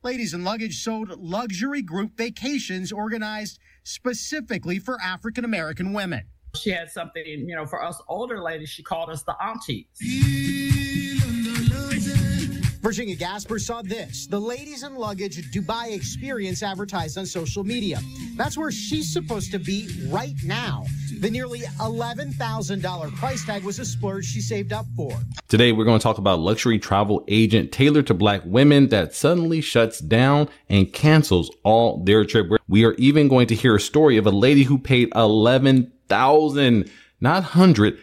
Ladies and Luggage sold luxury group vacations organized specifically for African American women. She had something, for us older ladies, she called us the aunties. Virginia Gasper saw this, the Ladies and Luggage Dubai experience advertised on social media. That's where she's supposed to be right now. The nearly $11,000 price tag was a splurge she saved up for. Today, we're going to talk about luxury travel agent tailored to Black women that suddenly shuts down and cancels all their trip. We are even going to hear a story of a lady who paid $11,000, not $100,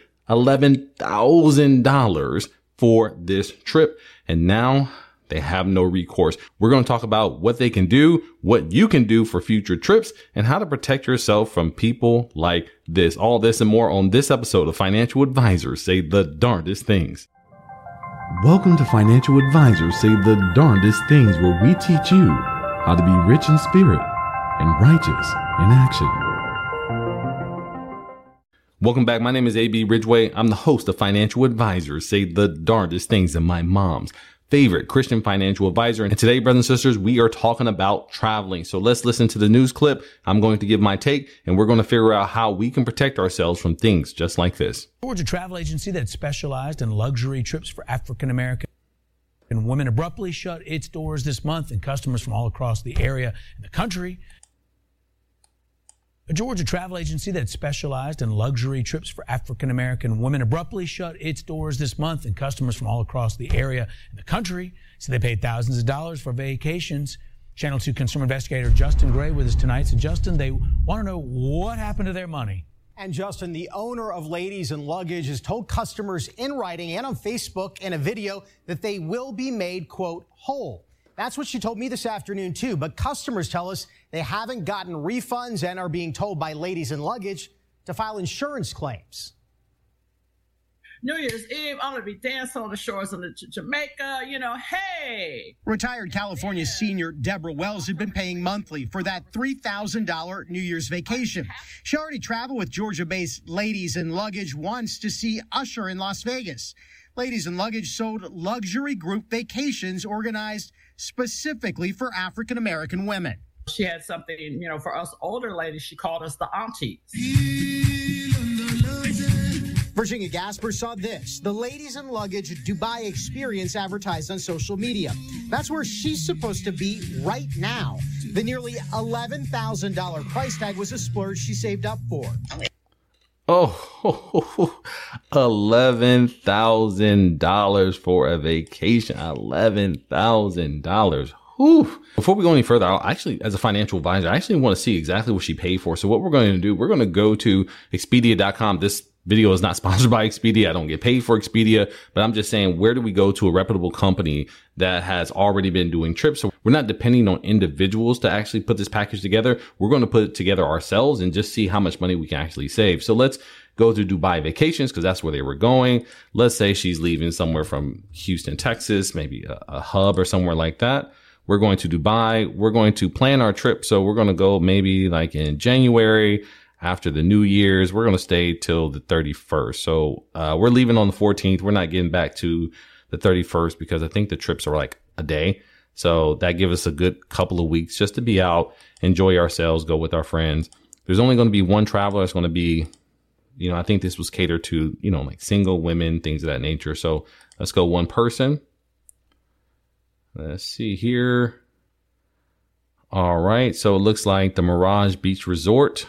$11,000 for this trip. And now they have no recourse. We're going to talk about what they can do, what you can do for future trips, and how to protect yourself from people like this. All this and more on this episode of Financial Advisors Say the Darndest Things. Welcome to Financial Advisors Say the Darndest Things, where we teach you how to be rich in spirit and righteous in action. Welcome back. My name is A.B. Ridgeway. I'm the host of Financial Advisors Say the Darndest Things, and my mom's favorite Christian financial advisor. And today, brothers and sisters, we are talking about traveling. So let's listen to the news clip. I'm going to give my take, and we're going to figure out how we can protect ourselves from things just like this. Georgia travel agency that specialized in luxury trips for African American women abruptly shut its doors this month, and customers from all across the area and the country. A Georgia travel agency that specialized in luxury trips for African American women abruptly shut its doors this month, and customers from all across the area and the country said they paid thousands of dollars for vacations. Channel 2 consumer investigator Justin Gray with us tonight. So, Justin, they want to know what happened to their money. And Justin, the owner of Ladies and Luggage has told customers in writing and on Facebook in a video that they will be made, quote, whole. That's what she told me this afternoon, too. But customers tell us they haven't gotten refunds and are being told by Ladies and Luggage to file insurance claims. New Year's Eve, I'm going to be dancing on the shores of Jamaica, hey. Retired California senior Deborah Wells had been paying monthly for that $3,000 New Year's vacation. She already traveled with Georgia-based Ladies and Luggage once to see Usher in Las Vegas. Ladies and Luggage sold luxury group vacations organized specifically for African American women. She had something, for us older ladies, she called us the aunties. Virginia Gasper saw this, the Ladies and Luggage Dubai experience advertised on social media. That's where she's supposed to be right now. The nearly $11,000 price tag was a splurge she saved up for. Oh, $11,000 for a vacation. $11,000. Whew. Before we go any further, as a financial advisor, I actually want to see exactly what she paid for. So what we're going to do, we're going to go to Expedia.com. This video is not sponsored by Expedia. I don't get paid for Expedia, but I'm just saying, where do we go to a reputable company that has already been doing trips? So we're not depending on individuals to actually put this package together. We're going to put it together ourselves and just see how much money we can actually save. So let's go to Dubai Vacations, because that's where they were going. Let's say she's leaving somewhere from Houston, Texas, maybe a hub or somewhere like that. We're going to Dubai. We're going to plan our trip. So we're going to go maybe like in January after the New Year's. We're going to stay till the 31st. So we're leaving on the 14th. We're not getting back to the 31st because I think the trips are like a day. So that gives us a good couple of weeks just to be out, enjoy ourselves, go with our friends. There's only going to be one traveler. It's going to be, I think this was catered to, like single women, things of that nature. So let's go one person. Let's see here. All right. So it looks like the Mirage Beach Resort,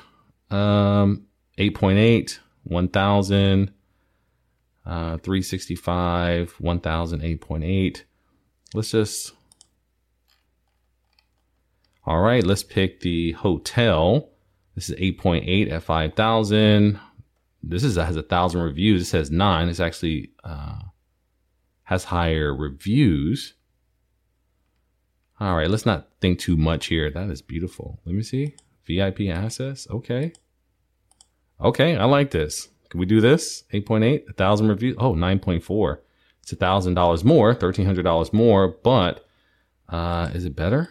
8.8, 1,000, 365, 1,000, 8.8. All right. Let's pick the hotel. This is 8.8 at 5,000. This has 1,000 reviews. This has 9. This actually, has higher reviews. All right, let's not think too much here. That is beautiful. Let me see. VIP access. Okay. Okay, I like this. Can we do this? 8.8, 1,000 reviews. Oh, 9.4. It's $1,000 more, $1,300 more, but is it better?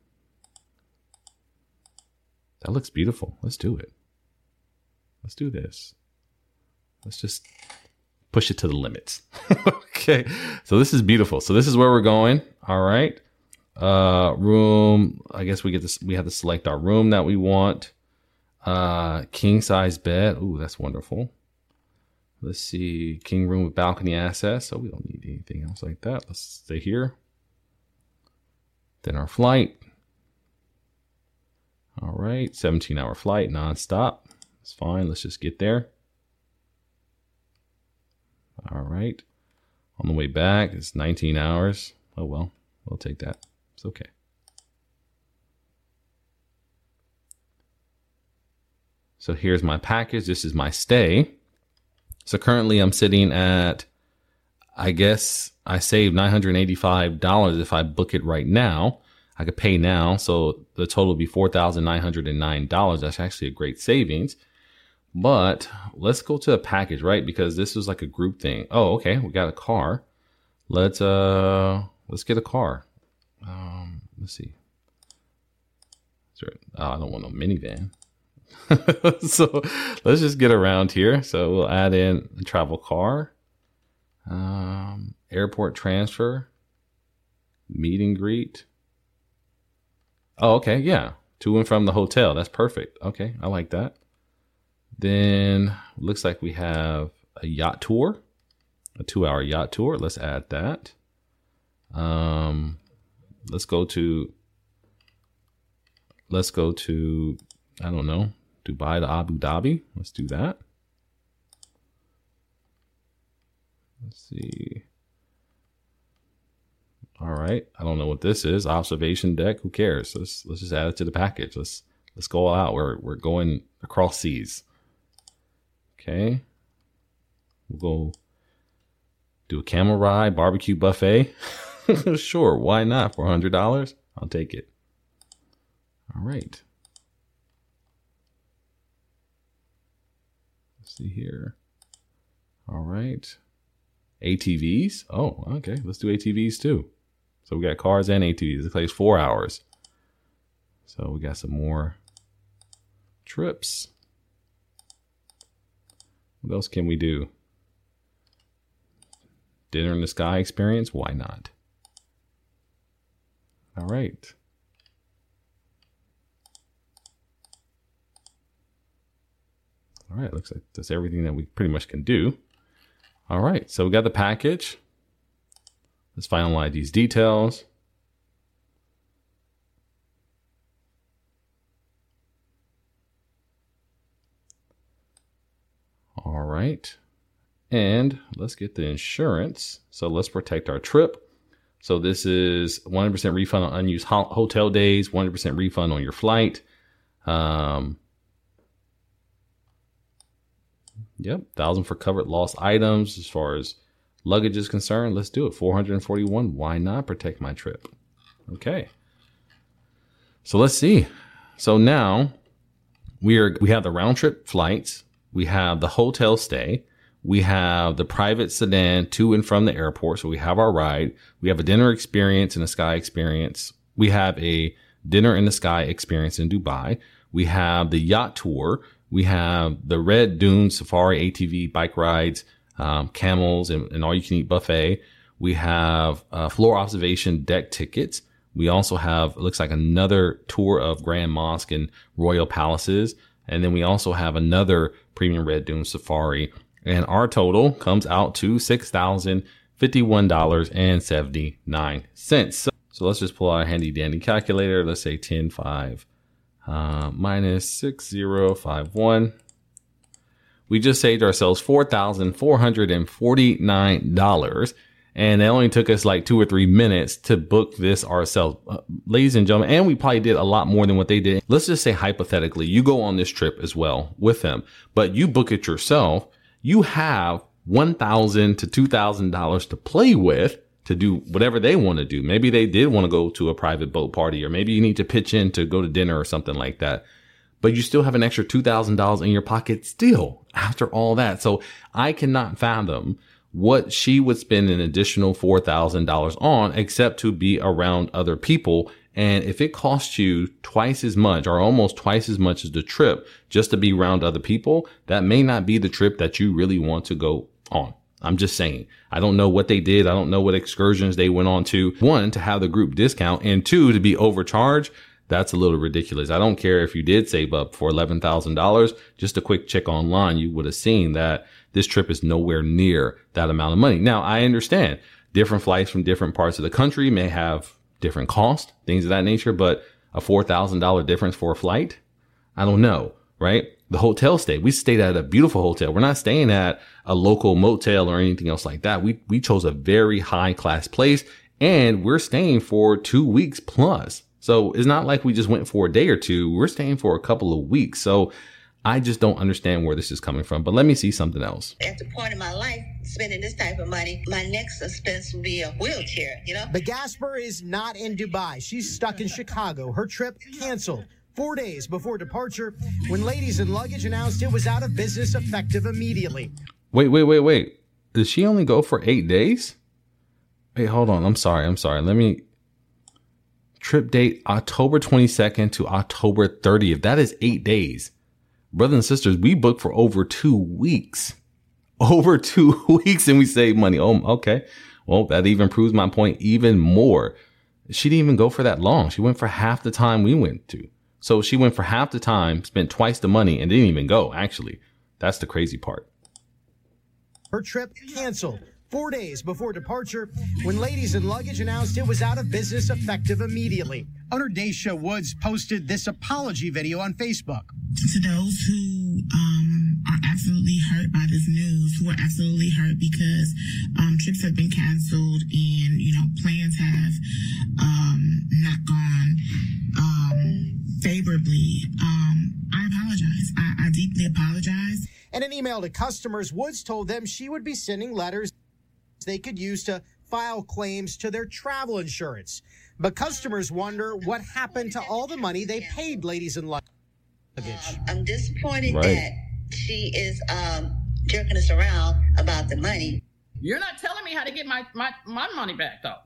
That looks beautiful. Let's do it. Let's do this. Let's just push it to the limits. Okay, so this is beautiful. So this is where we're going. All right. Room. I guess we have to select our room that we want. King size bed. Ooh, that's wonderful. Let's see. King room with balcony access. So we don't need anything else like that. Let's stay here. Then our flight. All right. 17-hour flight, nonstop. It's fine. Let's just get there. All right. On the way back, it's 19 hours. Oh, well, we'll take that. It's okay. So here's my package. This is my stay. So currently I'm sitting at, I guess I saved $985 if I book it right now. I could pay now. So the total would be $4,909. That's actually a great savings. But let's go to a package, right? Because this is like a group thing. Oh, okay. We got a car. Let's get a car. Let's see. I don't want no minivan. So let's just get around here. So we'll add in a travel car, airport transfer, meet and greet. Oh, okay. Yeah. To and from the hotel. That's perfect. Okay. I like that. Then looks like we have a yacht tour, a 2-hour yacht tour. Let's add that. Let's go to, I don't know, Dubai to Abu Dhabi. Let's do that. Let's see. All right. I don't know what this is. Observation deck. Who cares? Let's just add it to the package. Let's go all out. We're going across seas. Okay. We'll go do a camel ride, barbecue buffet. Sure. Why not? For $100. I'll take it. All right. Let's see here. All right. ATVs. Oh, okay. Let's do ATVs too. So we got cars and ATVs. It takes 4 hours. So we got some more trips. What else can we do? Dinner in the sky experience? Why not? All right. All right. Looks like that's everything that we pretty much can do. All right. So we got the package. Let's finalize these details. All right. And let's get the insurance. So let's protect our trip. So this is 100% refund on unused hotel days, 100% refund on your flight. Yep. 1,000 for covered lost items. As far as luggage is concerned, let's do it. 441. Why not protect my trip? Okay. So let's see. So now we have the round trip flights. We have the hotel stay. We have the private sedan to and from the airport. So we have our ride. We have a dinner experience and a sky experience. We have a dinner in the sky experience in Dubai. We have the yacht tour. We have the Red Dune Safari ATV bike rides, camels and all you can eat buffet. We have floor observation deck tickets. We also have, it looks like another tour of Grand Mosque and Royal Palaces. And then we also have another premium Red Dune Safari. And our total comes out to $6,051.79. So let's just pull out a handy dandy calculator. Let's say 10.5 minus 6051. We just saved ourselves $4,449. And it only took us like 2 or 3 minutes to book this ourselves. Ladies and gentlemen, and we probably did a lot more than what they did. Let's just say hypothetically, you go on this trip as well with them, but you book it yourself. You have $1,000 to $2,000 to play with to do whatever they want to do. Maybe they did want to go to a private boat party, or maybe you need to pitch in to go to dinner or something like that. But you still have an extra $2,000 in your pocket still after all that. So I cannot fathom what she would spend an additional $4,000 on, except to be around other people. And if it costs you twice as much or almost twice as much as the trip just to be around other people, that may not be the trip that you really want to go on. I'm just saying. I don't know what they did. I don't know what excursions they went on to. One, to have the group discount, and two, to be overcharged. That's a little ridiculous. I don't care if you did save up for $11,000. Just a quick check online, you would have seen that this trip is nowhere near that amount of money. Now, I understand different flights from different parts of the country may have different costs, things of that nature, but a $4,000 difference for a flight? I don't know, right? The hotel stay, we stayed at a beautiful hotel. We're not staying at a local motel or anything else like that. We chose a very high class place, and we're staying for 2 weeks plus. So it's not like we just went for a day or two. We're staying for a couple of weeks. So I just don't understand where this is coming from. But let me see something else. At the point in my life, spending this type of money, my next expense would be a wheelchair, you know? But Gasper is not in Dubai. She's stuck in Chicago. Her trip canceled 4 days before departure when Ladies and Luggage announced it was out of business effective immediately. Wait. Did she only go for 8 days? Wait, hold on. I'm sorry. Let me... Trip date October 22nd to October 30th. That is 8 days. Brothers and sisters, we booked for over 2 weeks. Over 2 weeks, and we save money. Oh, okay. Well, that even proves my point even more. She didn't even go for that long. She went for half the time we went to. So she went for half the time, spent twice the money, and didn't even go, actually. That's the crazy part. Her trip canceled 4 days before departure when Ladies and Luggage announced it was out of business effective immediately. Owner Daisha Woods posted this apology video on Facebook. To those who are absolutely hurt by this news, who are absolutely hurt because trips have been canceled and, plans have not gone favorably, I apologize. I deeply apologize. In an email to customers, Woods told them she would be sending letters they could use to file claims to their travel insurance. But customers wonder what happened to all the money they paid Ladies and Luggage. I'm disappointed that she is jerking us around about the money. You're not telling me how to get my money back, though.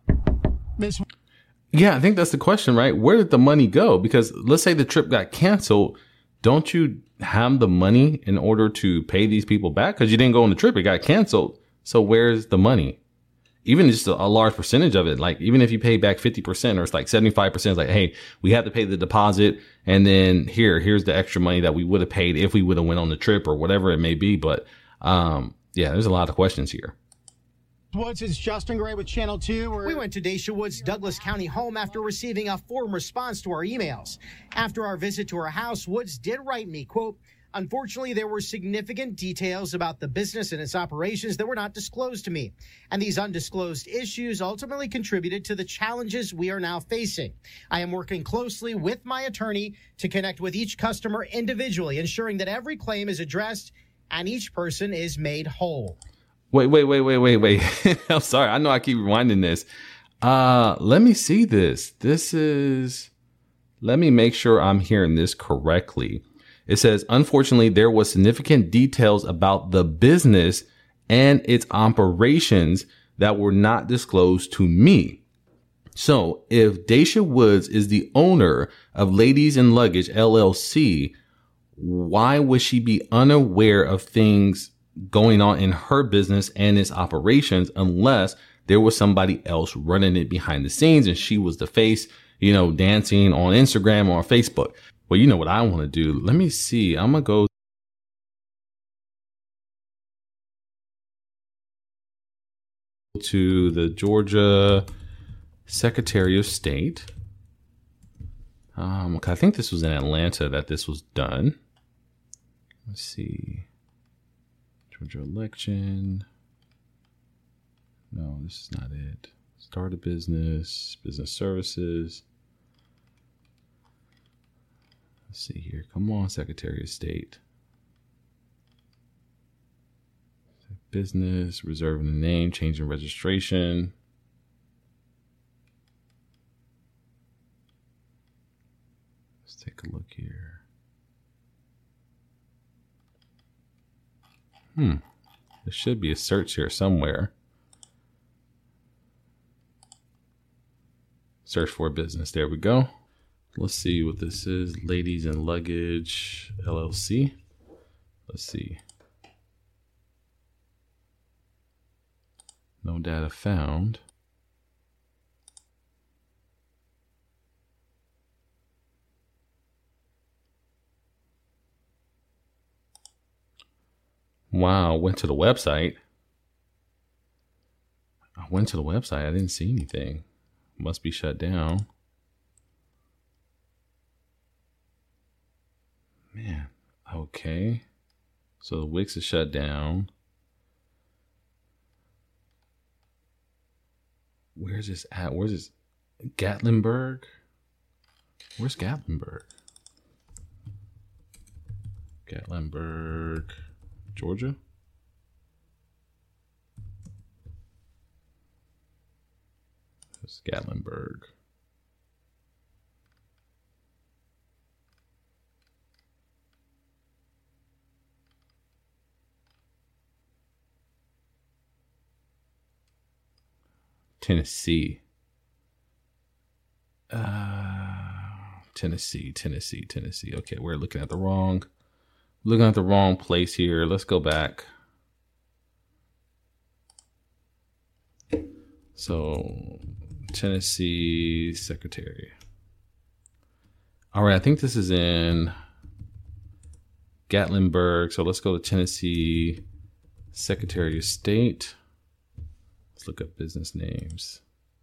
Yeah, I think that's the question, right? Where did the money go? Because let's say the trip got canceled. Don't you have the money in order to pay these people back? Because you didn't go on the trip. It got canceled. So where's the money? Even just a large percentage of it, like even if you pay back 50% or it's like 75%, it's like, hey, we have to pay the deposit. And then here's the extra money that we would have paid if we would have went on the trip or whatever it may be. But yeah, there's a lot of questions here. Woods is Justin Gray with Channel 2. We went to Daisha Woods' Douglas County home after receiving a form response to our emails. After our visit to her house, Woods did write me, quote, "Unfortunately, there were significant details about the business and its operations that were not disclosed to me. And these undisclosed issues ultimately contributed to the challenges we are now facing. I am working closely with my attorney to connect with each customer individually, ensuring that every claim is addressed and each person is made whole." Wait. I'm sorry. I know I keep rewinding this. Let me see this. Let me make sure I'm hearing this correctly. It says, unfortunately, there was significant details about the business and its operations that were not disclosed to me. So if Daisha Woods is the owner of Ladies and Luggage LLC, why would she be unaware of things going on in her business and its operations unless there was somebody else running it behind the scenes and she was the face, dancing on Instagram or Facebook? Well, you know what I want to do. Let me see. I'm going to go to the Georgia Secretary of State. I think this was in Atlanta that this was done. Let's see. Georgia election. No, this is not it. Start a business, business services. Let's see here. Come on, Secretary of State. Business, reserving the name, changing registration. Let's take a look here. There should be a search here somewhere. Search for a business. There we go. Let's see what this is. Ladies and Luggage LLC. Let's see. No data found. Wow, went to the website. I went to the website. I didn't see anything. Must be shut down. Man, okay. So the Wix is shut down. Where's this at? Where's this? Gatlinburg? Where's Gatlinburg? Gatlinburg, Georgia? It's Gatlinburg. Tennessee. Tennessee. Okay, we're looking at the wrong place here. Let's go back. So, Tennessee Secretary. All right, I think this is in Gatlinburg. So let's go to Tennessee Secretary of State. Let's look up business names.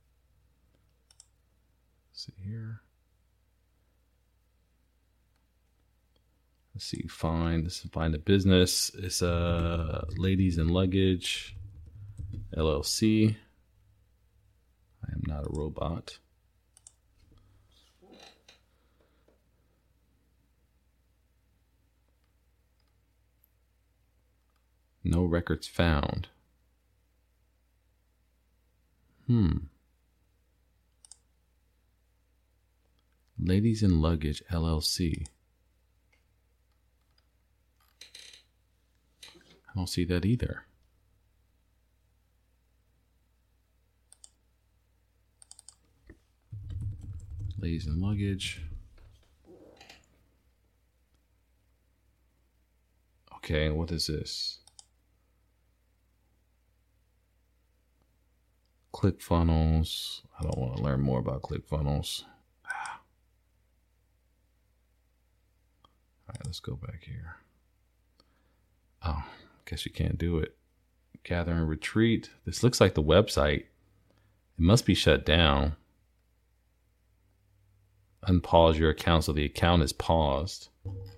Let's see here. Let's see, let's find a business. It's Ladies and Luggage, LLC. I am not a robot. No records found. Ladies and Luggage, LLC. I don't see that either. Ladies and Luggage. Okay, what is this? ClickFunnels. I don't want to learn more about ClickFunnels. All right, let's go back here. Oh, guess you can't do it. Gather and retreat. This looks like the website. It must be shut down. Unpause your account, so the account is paused.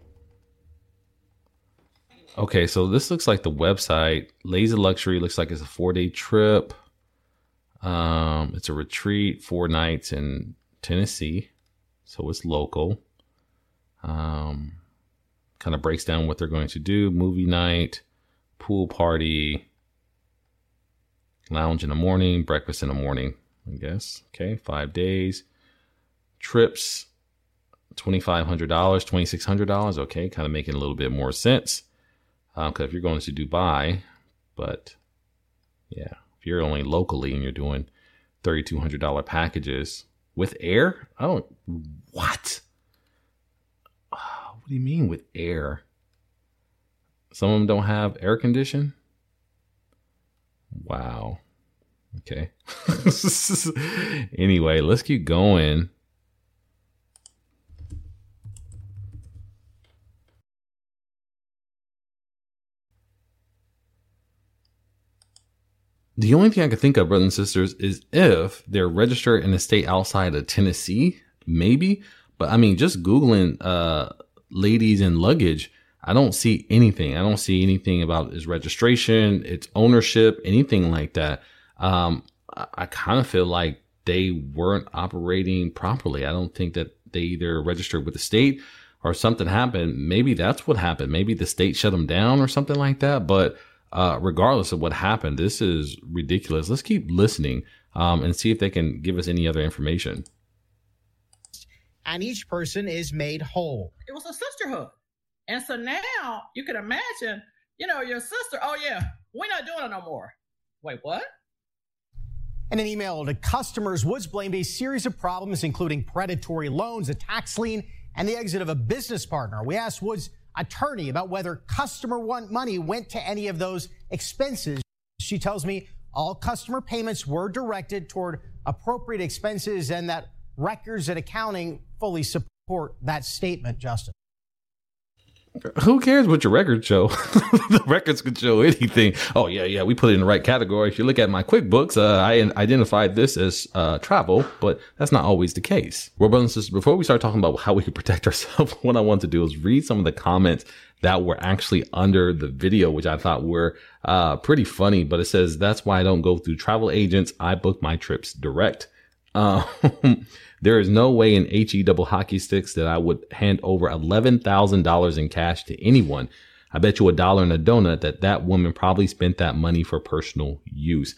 Okay, so this looks like the website. Lazy Luxury looks like it's a 4-day trip. It's a retreat, 4 nights in Tennessee, so it's local. Kind of breaks down what they're going to do: movie night, pool party, lounge in the morning, breakfast in the morning, I guess. Okay, 5 days. Trips, $2,500, $2,600. Okay, kind of making a little bit more sense. Because if you're going to Dubai, but yeah, if you're only locally and you're doing $3,200 packages with air, what? What do you mean with air? Some of them don't have air condition. Wow. Okay. Anyway, let's keep going. The only thing I could think of, brothers and sisters, is if they're registered in a state outside of Tennessee, maybe. But I mean, just Googling Ladies and Luggage, I don't see anything. I don't see anything about its registration, its ownership, anything like that. I kind of feel like they weren't operating properly. I don't think that they either registered with the state or something happened. Maybe that's what happened. Maybe the state shut them down or something like that. But regardless of what happened, this is ridiculous. Let's keep listening and see if they can give us any other information. And each person is made whole. It was a sisterhood. And so now you can imagine, your sister, oh yeah, we're not doing it no more. Wait, what? In an email to customers, Woods blamed a series of problems, including predatory loans, a tax lien, and the exit of a business partner. We asked Woods' attorney about whether customer money went to any of those expenses. She tells me all customer payments were directed toward appropriate expenses and that records and accounting fully support that statement, Justin. Who cares what your records show? The records could show anything. Oh, yeah, we put it in the right category. If you look at my QuickBooks, I identified this as travel, but that's not always the case. Well, brothers and sisters, before we start talking about how we can protect ourselves, what I want to do is read some of the comments that were actually under the video, which I thought were pretty funny. But it says, that's why I don't go through travel agents. I book my trips direct. There is no way in HE double hockey sticks that I would hand over $11,000 in cash to anyone. I bet you $1 in a donut that woman probably spent that money for personal use.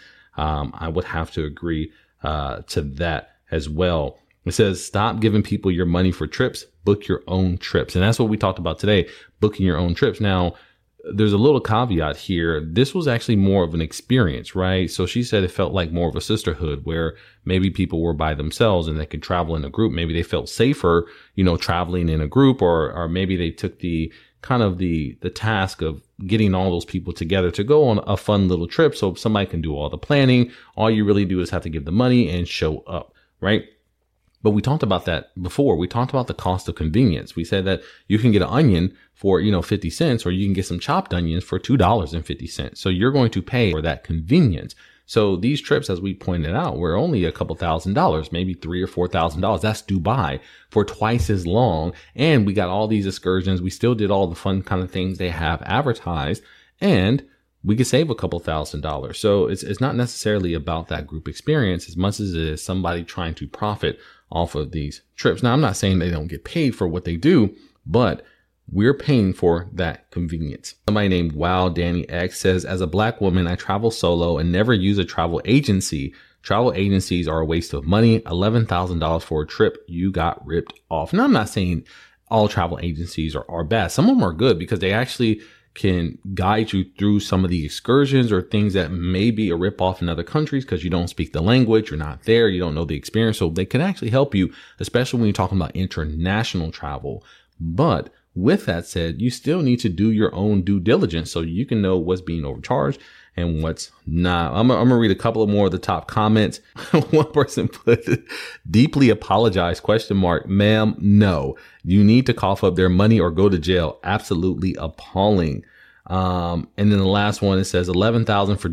I would have to agree to that as well. It says, stop giving people your money for trips, book your own trips. And that's what we talked about today, booking your own trips. Now, there's a little caveat here. This was actually more of an experience, right? So she said it felt like more of a sisterhood where maybe people were by themselves and they could travel in a group. Maybe they felt safer, traveling in a group, or maybe they took the kind of the task of getting all those people together to go on a fun little trip. So somebody can do all the planning. All you really do is have to give the money and show up, right? But we talked about that before. We talked about the cost of convenience. We said that you can get an onion for, 50 cents, or you can get some chopped onions for $2.50. So you're going to pay for that convenience. So these trips, as we pointed out, were only a couple $1,000s, maybe $3,000 or $4,000. That's Dubai for twice as long. And we got all these excursions. We still did all the fun kind of things they have advertised, and we could save a couple $1,000s. So it's not necessarily about that group experience as much as it is somebody trying to profit off of these trips. Now, I'm not saying they don't get paid for what they do, but we're paying for that convenience. Somebody named Wow Danny X says, as a Black woman, I travel solo and never use a travel agency. Travel agencies are a waste of money. $11,000 for a trip. You got ripped off. Now, I'm not saying all travel agencies are bad. Some of them are good because they actually can guide you through some of the excursions or things that may be a ripoff in other countries because you don't speak the language, you're not there, you don't know the experience. So they can actually help you, especially when you're talking about international travel. But with that said, you still need to do your own due diligence so you can know what's being overcharged and what's not. I'm going to read a couple of more of the top comments. One person put, deeply apologize, ? Ma'am, no. You need to cough up their money or go to jail. Absolutely appalling. And then the last one, it says $11,000 for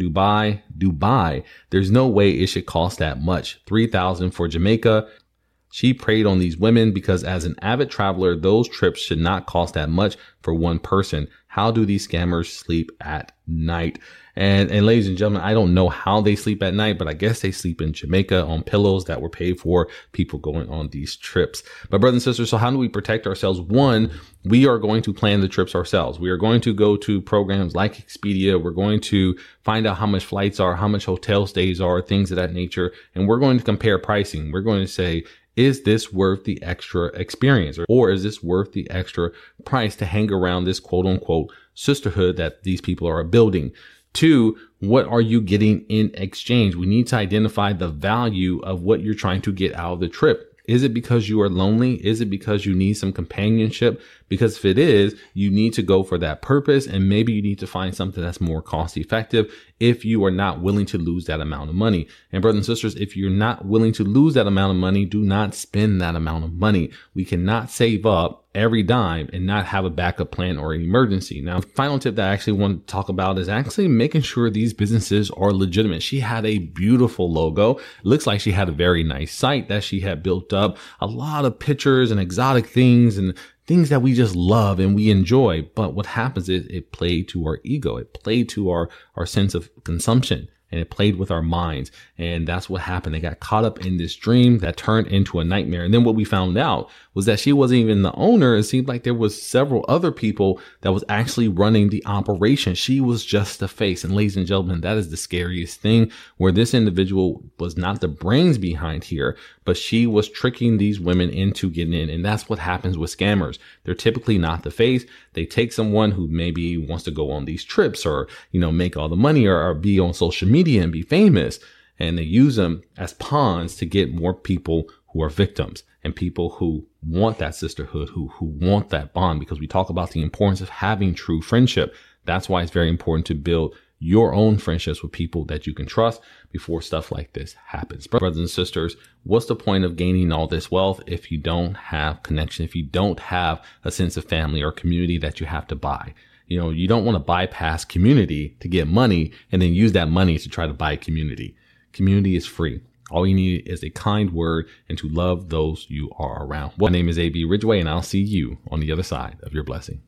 Dubai. There's no way it should cost that much. $3,000 for Jamaica. She preyed on these women because as an avid traveler, those trips should not cost that much for one person. How do these scammers sleep at night? And ladies and gentlemen, I don't know how they sleep at night, but I guess they sleep in Jamaica on pillows that were paid for people going on these trips. But brothers and sisters, so how do we protect ourselves? One, we are going to plan the trips ourselves. We are going to go to programs like Expedia. We're going to find out how much flights are, how much hotel stays are, things of that nature. And we're going to compare pricing. We're going to say, is this worth the extra experience? Or is this worth the extra price to hang around this quote unquote sisterhood that these people are building? Two, what are you getting in exchange? We need to identify the value of what you're trying to get out of the trip. Is it because you are lonely? Is it because you need some companionship? Because if it is, you need to go for that purpose, and maybe you need to find something that's more cost effective if you are not willing to lose that amount of money. And brothers and sisters, if you're not willing to lose that amount of money, do not spend that amount of money. We cannot save up every dime and not have a backup plan or an emergency. Now, the final tip that I actually want to talk about is actually making sure these businesses are legitimate. She had a beautiful logo. It looks like she had a very nice site that she had built up, a lot of pictures and exotic things and things that we just love and we enjoy. But what happens is it played to our ego. It played to our sense of consumption. And it played with our minds. And that's what happened. They got caught up in this dream that turned into a nightmare. And then what we found out was that she wasn't even the owner. It seemed like there was several other people that was actually running the operation. She was just the face. And ladies and gentlemen, that is the scariest thing, where this individual was not the brains behind here, but she was tricking these women into getting in. And that's what happens with scammers. They're typically not the face. They take someone who maybe wants to go on these trips or, make all the money or be on social media and be famous. And they use them as pawns to get more people who are victims and people who want that sisterhood, who want that bond, because we talk about the importance of having true friendship. That's why it's very important to build your own friendships with people that you can trust before stuff like this happens. Brothers and sisters, what's the point of gaining all this wealth if you don't have connection, if you don't have a sense of family or community that you have to buy? You know, you don't want to bypass community to get money and then use that money to try to buy community. Community is free. All you need is a kind word and to love those you are around. My name is A.B. Ridgway, and I'll see you on the other side of your blessing.